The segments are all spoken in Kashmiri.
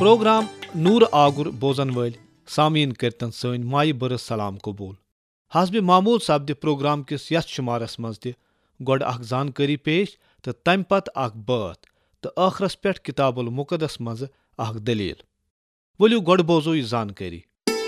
प्रोग्राम नूर आगुर बोजन वल सामीन करतन सन माय बरस सलाम कबूल। हसब मामूल सपद प्रोग्राम किस यथ शुमारस मज गोड अख जानकारी पेश तो तम पत अख बात तो आखरस पे किताबुल मुकदस मज अख दलील। वलियो गोड बोजो यह जानकारी।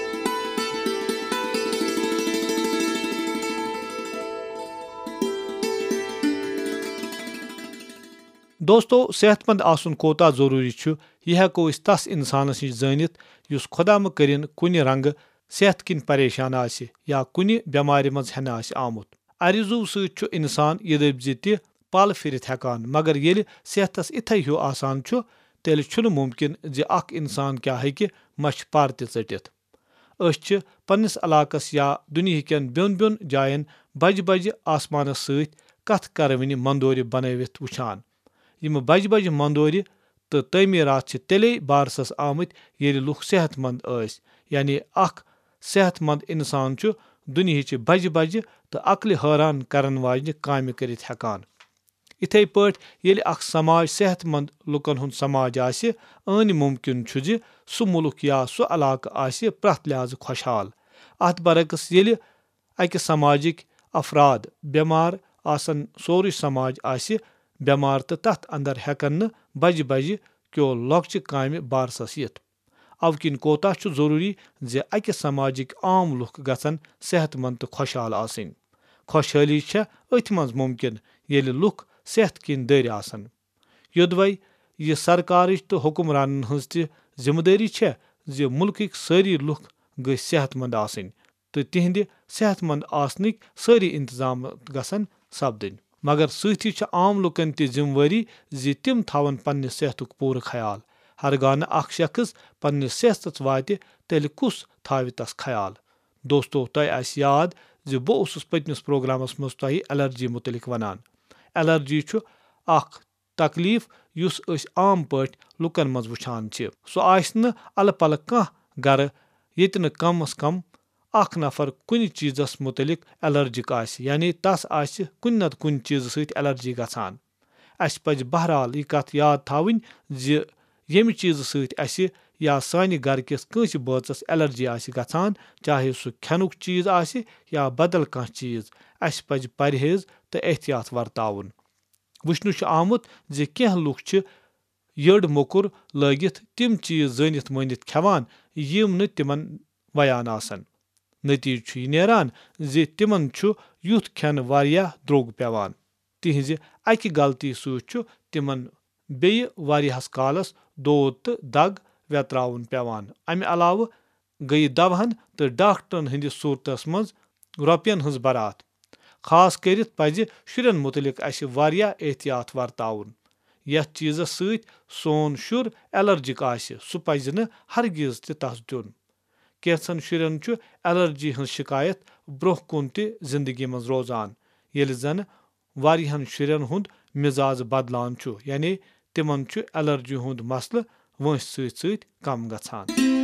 दोस्तों, सेहतमंद आसन कोता जरूरी छु यह हेको तस इंसानस नश जानित युस खुदा म करिन कुन रंग सेहत किन परेशान आसि या कुन बेमारि मज हेन आसि आमुत। अरिजु सु इंसान यदि ति पल फिरित हेकान, मगर येल सेहतस इथे हु आसान छु तेल छुन मुमकिन जे अख इंसान क्या हेकि मश पर ति चटित। अस छि पन्निस इलाकस या दुनिया केन ब्योन ब्योन जायन बज बज आसमानस सहित कथ करवनि मंदोर बनवित वुछान। यम बज बज मंदोर तो तमीरात तेले बारसस आमत येल लुख सेहतमंद आस, यानी अख सेहतमंद इंसान छु दुनिया बज बज तो अक्ल हैरान करन वाजन काम करित हेकान। इथे पट येल अख समाज सेहतमंद लुकन हुंद समाज आसि अन मुमकिन छु जे सु मुल्क या सु इलाक आसि प्रथ लिहाज खुशहाल। अत बरक्स येल अकि समाजिक अफराद बेमार आसन सोरे समाज आसि बेमार तो तथ अंदर हेकन न बज बज क्यों लॉक्च काम बारसस यित। अवकिन कोता छु जरूरी जे अकि समाजिक आम लुख गसन सेहतमंद तो खुशहाल आसन। खुशहाली छ अथ मज मुमकिन येल लुख सेहत किन दर आसन। योदवै यह सरकार तो हुक्मरानन हज ति जिम्मेदारी छ जे मुल्क सारी लुख गई सेहतमंद आसन तो तिहंद सेहतमंद आसनिक सारी इंतजाम गसन सपदन। मगर सही छ आम लुकन ति जिम्मेवारी जे तिम थवन पन्ने सेहतुक पूरा ख्याल। हरगान अख शख्स पन्ने सेहतस वात तेल कुस थावि तस ख्याल। दोस्तों, तय आस याद जे बो उसुस पतमिस प्रोग्रामस मज तोहि एलर्जी मुतलिक वनान। एलर्जी छु अख तकलीफ युस अस आम पट लुकन मज वुछान छ। सो आस न अल पल कह गर येत न कम अस कम अख नफर कुन चीजस मुतलिक एलर्जिक आसि, यानी तस आसि कुन नत कुन चीज सहित एलर्जी गछान। अस पज बहरहाल यह कथ याद थावनि जे येमि चीज सहित असि या सानि घर किस कंस बचस एलर्जी आसि गछान, चाहे सु खेनुक चीज आसि या बदल कह चीज, अस पज परहेज तो एहतियात वर्ताउन। वुछनु छ आमुत जे केह लुख छ यड़ मोकुर लगित तिम चीज जनित मनित खेवान यम न तिमन वयान आसन। नतीज छु यह नेरान जे तिमन छु युथ खेन वारिया द्रोग पेवान। तिहंज अकि गलती सु छु तिमन बेय वारियास कालस दौद तो दग वेत्राउन पेवान। अमि अलाव गई दवहन तो डॉक्टरन हंदिस सूरतस मज रुपयन हंज बरात। खास करित पज शुरन मुतलिक अस वारिया एहतियात वर्ताउन। यथ चीजस सहित सोन शुर एलर्जिक आसि सु पज न हरगिज ते तस दिन। कैंसन शुरन छु एलर्जी हंज शिकायत ब्रोह कुन ते जिंदगी मज रोजान, येल जन वारियहन शुरन हुंद मिजाज बदलान छु, यानी तिमन छु एलर्जी हुंद मसल वंस सहित सहित कम गछान।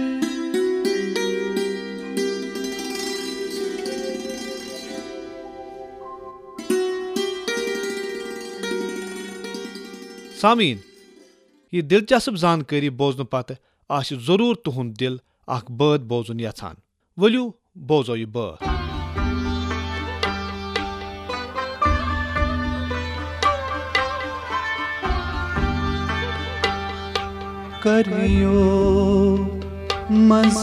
सामीन, यह दिलचस्प जानकारी बोजन पत आसि जरूर तुहुंद दिल अख बात बोजुन यछान। वलियो बोजो यह बात। करियो मज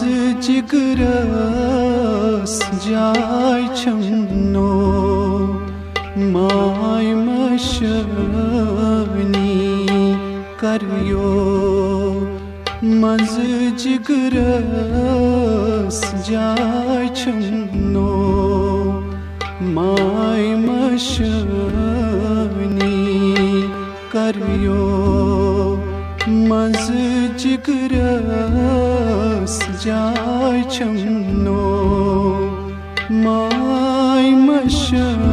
जिगरस जाय छन्नो माय मशनी करियो मज जिगरस जाय छन्नो माय मशनी करियो मज जिगरस जाय छन्नो माय मशनी।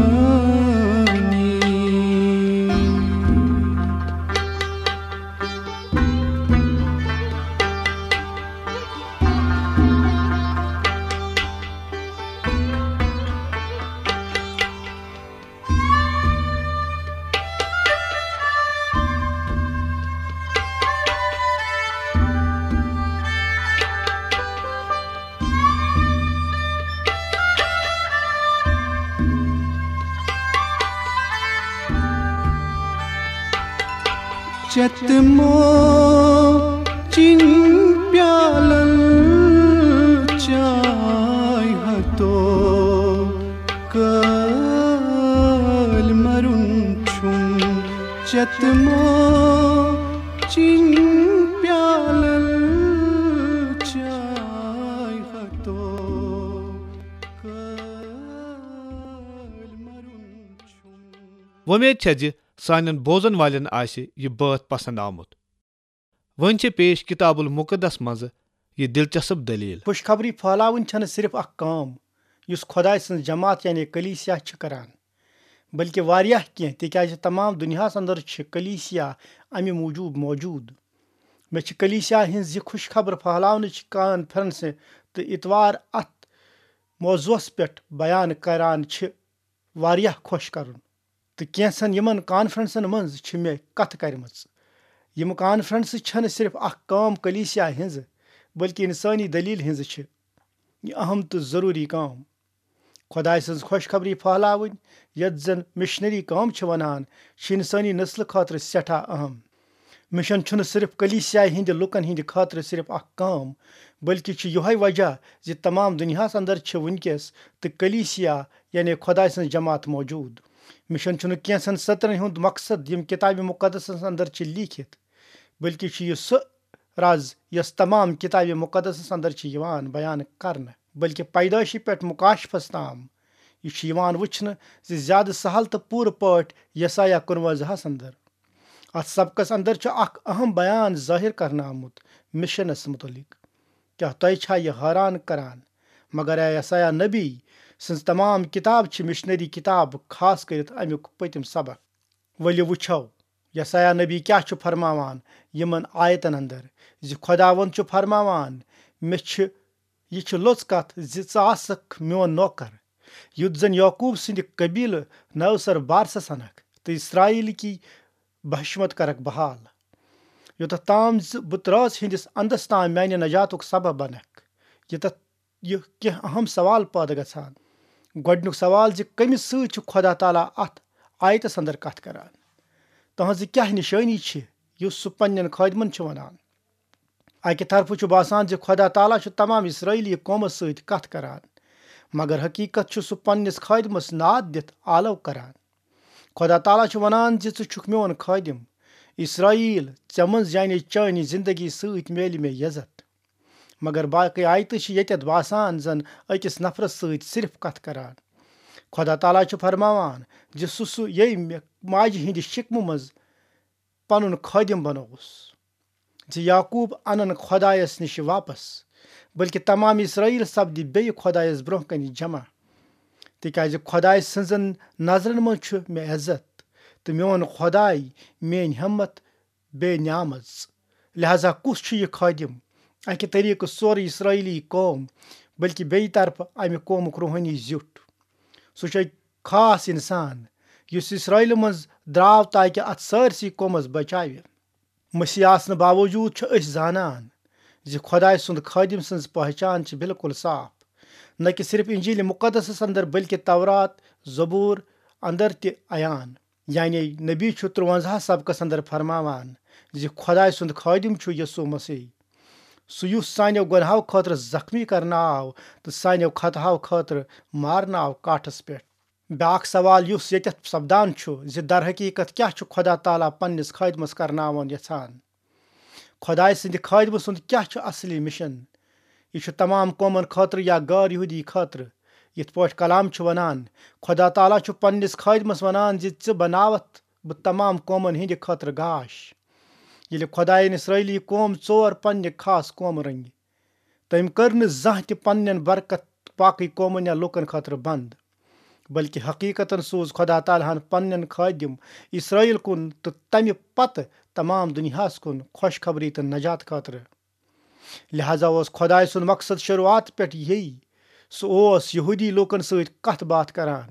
चतमो चिन प्यालन चाय हतो कल मरुन छुम चतमो चिन प्यालन चाय हतो कल मरुन छुम। वोमेद छे जि सानन बोजन वालन आसि यह बात पसंद आमुत। वन छे पेश किताबुल मुकद्दस मज यह दिलचस्प दलील। खुशखबरी फैलावन छन सिर्फ अख काम युस खुदाय सं जमात यानी कलीसिया छ करान, बल्कि वारियाह कें तिक्याज तमाम दुनियास अंदर छ कलीसिया अमि मूजूब मौजूद। मे छ कलीसिया हिंज यह खुशखबर फैलावन कॉन्फ्रेंस तो इतवार अत मौजूस पेट बयान करान छ वारियाह खुश करन। तो कैंसन यमन कॉन्फ्रेंसन मज छ मे कथ करमच। यम कॉन्फ्रेंस छन सिर्फ अख काम कलीसिया हिंज बल्कि इंसानी दलील हिंज छ। यह अहम तो जरूरी काम खुदाय सं खुशखबरी फैलावन यत जन मिशनरी काम छ वनान छ इंसानी नस्ल खातर सेठा अहम। मिशन छुन सिर्फ कलीसिया हिंद लुकन हिंद खातर सिर्फ अख काम बल्कि छ यह वजह जे तमाम दुनियास अंदर छ वनकस तो कलीसिया यानी खुदाय सं जमात मौजूद। मिशन छुन कैंसन सत्रन हुंद मकसद यम किताब मुकद्दस अंदर छ लिखित, बल्कि छ यह स राज यस तमाम किताब मुकद्दस अंदर छ यवान बयान करन। बल्कि पैदाइशी पेट मुकाशफस ताम यह छ यवान वुचन जे ज्यादा सहल तो पूर पाट यसाया 59 अंदर। अत सबकस अंदर छ अख अहम बयान जाहिर करना आमुत मिशनस मुतलिक। क्या तय छा यह हैरान करान मगर यसाया नबी सं तमाम किताब छ मिशनरी किताब खास करित अमुक पतिम सबक। वलियो वुछो यसाया नबी क्या छ फरमावान यमन आयतन अंदर जे खुदावन छ फरमावान मे छ यह छ लोच कथ जे आसक मोन नौकर युद्ध जन याकूब सिंध कबील नवसर बारस सनक तो इसराइल की बहशमत करक बहाल योत ताम बुतराज हिंदिस अंदस ताम मान्य नजातुक सबब बनक। यह क्या अहम सवाल पैदा गछान। गोडनुक सवाल जे कमिस सच खुदा ताला अत आयतस अंदर कथ करान तहज क्या निशानी छ युस सु पन्नन खादमन छ वनान। अकि तरफ छ बासान जे खुदा ताला छ तमाम इसराइली कौमस सत कथ करान मगर हकीकत छ सु पन्निस खादमस नाद दित आलव करान। खुदा ताला छ वनान जे छु छुक मोन खादिम इसराइल चमन जाने चानी जिंदगी सत मेल मे इज्जत। मगर बाकी आयत यत बासान जन अकिस नफरस सत सिर्फ कथ करान। खुदा ताला छ फरमावान जे सु ये माज हिंद शिकमु मज पनुन खादिम बनोस जे याकूब अनन खुदायस निश वापस बल्कि तमाम इसराइल सपदि बे खुदायस ब्रोह कन जमा। तिकाज खुदाय सजन नजरन मज छ मे इज्जत तो मोन खुदाय मेन हिम्मत बे न्यामज। लिहाजा कुस छ यह खादिम अकि तरीक सोर इसराइली कौम बल्कि बे तरफ अमि कौमुक रूहानी जुट सु छ खास इंसान युस इसराइल मज द्राव ताकि अत सारसी कौमस बचावे। मसीह आसन बावजूद छ अस जानन जे खुदाय सुंद खादिम सन्ज पहचान छ बिल्कुल साफ न कि सिर्फ इंजील मुकद्दस अंदर बल्कि तवरात ज़बूर अंदर ते अयान यानी नबी छ 53 सबकस अंदर फरमावान जे खुदाय सुंद खादिम छ यसु मसीह सु युस सान्यो गुनाहों खातर जख्मी करना आव तो सान्यो खतहाव खातर मारना आव काठस पे। ब्याक सवाल युस यत सपदान छ जे दर हकीकत क्या छ खुदा ताला पन्निस खादमस करनावन यछान। खुदाय सिंध खादम सुंद क्या छ असली मिशन यह छ तमाम कौमन खातर या गैर यहूदी खातर। यथ पट कलाम छ वनान खुदा ताला छ पन्निस खादमस वनान जे च बनावत ब तमाम कौमन हिंद खातर गाश। ये खुदायन इसराइली कौम चोर पन्ने खास कौम रंग तम कर जह त पन्न बरकत बाकी कौमन या लुकन खातर बंद बल्कि हकीकतन सोज खुदा तालाहन पन्न खादिम इसराइल कुन तो तमि पत तमाम दुनियास कुन खुशखबरी तो नजात खातर। लिहाजा उस खुदाय सुन मकसद शुरुआत पे यही सो यहूदी लोकन सत कथ बात करान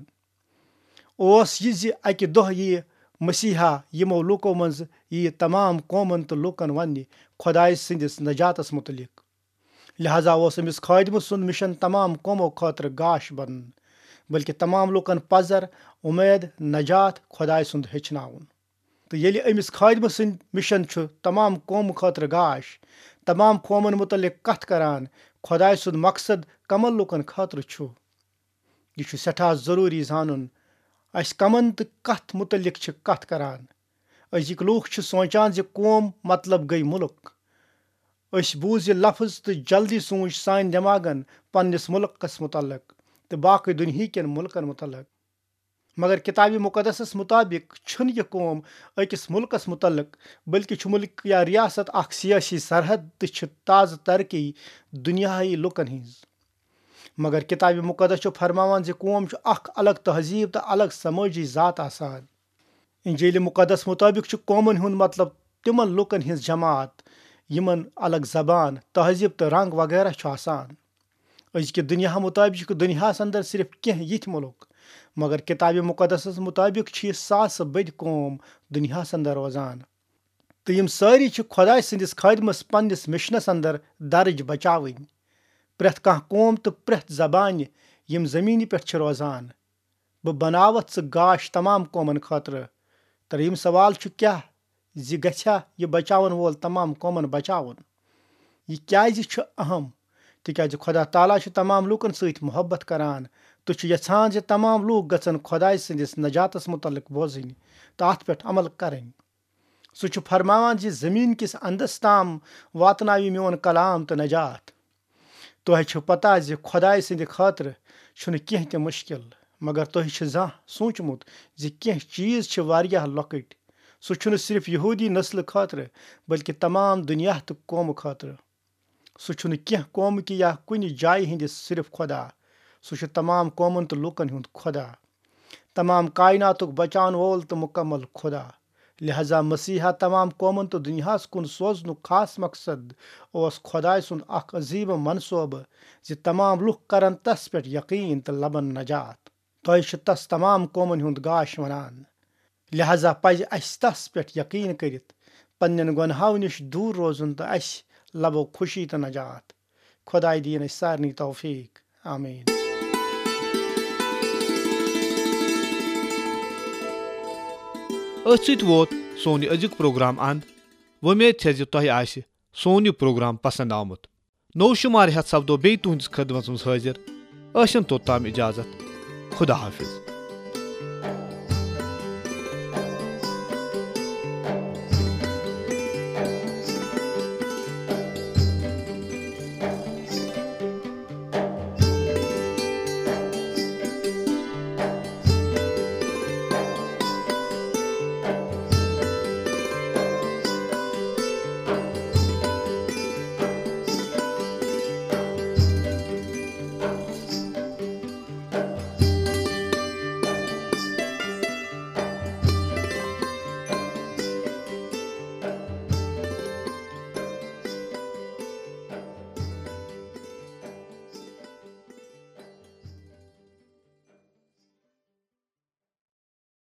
यह अकि दह यह मसीहा यमो लुको मज यह तमाम कौमन तो लुकन वन खुदाय सिंदिस नजातस मुतलिक। लिहाजा अमिस खादिम सुन मिशन तमाम कौमों खातर गाश बन बल्कि तमाम लुकन पजर उम्मीद नजात खुदाय सुंद हेचनाउन। तो येलि अमिस खादिम सन्द मिशन छु तमाम कौम खतर गाश तमाम कौमन मुतलिक कथ करान खुदाय सुद मकसद कमल लुकन खतर छु यह सठा जरूरी जानन अस कमन तो कथ मुतलिक कथ करान अजिक लूख सोचान जे कौम मतलब गई मुल्क अस बूझ लफ्ज तो जल्दी सोच सान दिमागन पन्निस मुल्कस मुतलक तो बाकी दुनिया कन मुल्कन मुतलक मगर किताब मुकदस मुताबिक छुन यह कौम अकिस मुल्कस मुतलक बल्कि मुल्क या रियासत अख सियासी सरहद तो ताज़ तरक्की दुनियाई लुकन हिंज मगर किताब मुकदस फरमावान जे कौम अख अलग तहजीब तो अलग समाजी ज़ात आसान इंजील मुकदस मुताबिक कौमन हुंद मतलब तिमन लुकन हिंज जमात यमन अलग जबान तहजीब तो रंग वगैरह आसान अजक दुनिया मुताबिक दुनियास अंदर सिर्फ कह यिथ मुल्क मगर किताब मुकदस मुताबिक सास बद कौम दुनियास अंदर रोजान तो यम सारी खुदा सदिस खादमस पन्निस मिशनस अंदर दर्ज बचावन प्रेथ कह कौम तो प्रेथ जबान यम जमीन पे रोजान बह बनावत सह गाश तमाम कौमन खतर तर यम सवाल क्या जि गछा यह बचावन वोल तमाम कौमन बचावन यह क्या अहम तिकाज खुदा ताला तमाम लूकन सत मोहब्बत करान तो यछान जे तमाम लूक गसन खुदाय सदिस नजातस मुतलिक बोजन तो अत पे अमल करें सह फरमावान जे जमीन किस अंदस ताम वातनावी मोन कलाम तो नजात तुह पता जे खुदाय सद खातर कह ते मुश्किल मगर तुह जा सोचमुत जे कह चीज वारियाह लॉकट सह सिर्फ यहूदी नस्ल खातर बल्कि तमाम दुनिया तो कौम खातर सह कह कौम कि या कुन जाय हिंदिस सिर्फ खुदा सह तमाम कौमन तो लुकन हुंद खुदा तमाम कायनातुक बचान वोल तो मुकम्मल खुदा लिहाजा मसीहा तमाम कौमन तो दुनियास कुन सोजन खास मकसद ओस खुदाय सुन अख अजीब मनसूब जे तमाम लुक करन तस पे यकीन तो लबन नजात तुह तस तमाम कौमन हुंद गाश वनान लिहाजा पज अस तस पे यकीन करित पन्न गुनहाव निश दूर रोजन तो अस लबो खुशी तो नजात खुदाय दीन सारनी तौफीक आमीन। अथ वोत सोन अजुक प्रोग्राम अंद वमेद छे तुह आसि सोन यह प्रोग्राम पसंद आमुत नौ शुमार हेत सपदो बे तुहंदिस खदमत मज हाजिर अशन तोताम इजाजत खुदा हाफिज।